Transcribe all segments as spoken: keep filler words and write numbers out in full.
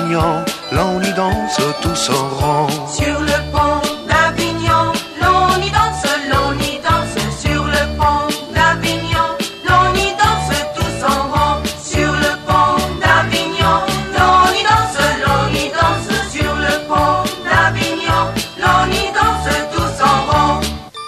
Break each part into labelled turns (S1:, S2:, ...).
S1: d'Avignon, l'on y danse tous en rond.
S2: Sur le pont d'Avignon, l'on y danse, l'on y danse. Sur le pont d'Avignon, l'on y danse tous en rond. Sur le pont d'Avignon, l'on y danse, l'on y danse. Sur le pont d'Avignon, l'on y danse tous en rond.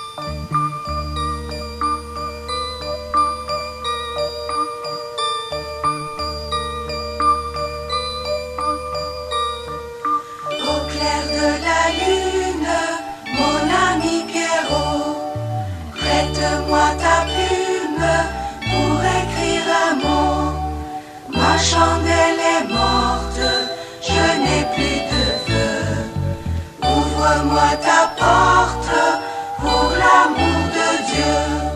S2: Au clair de la lune, mon ami Pierrot, prête-moi ta plume pour écrire un mot. Ma chandelle est morte, je n'ai plus de feu. Ouvre-moi ta porte pour l'amour de Dieu.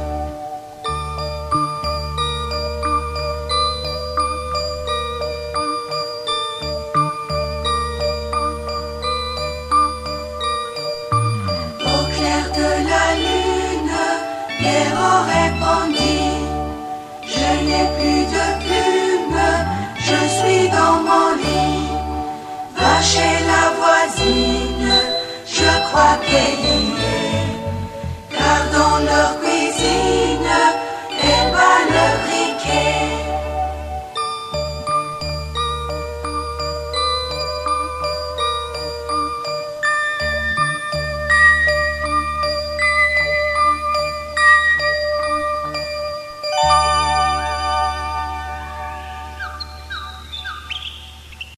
S2: Au clair de la lune, Pierrot répondit: je n'ai plus de plume, je suis dans mon lit. Va chez la voisine, je crois qu'elle y est, car dans leur cuisine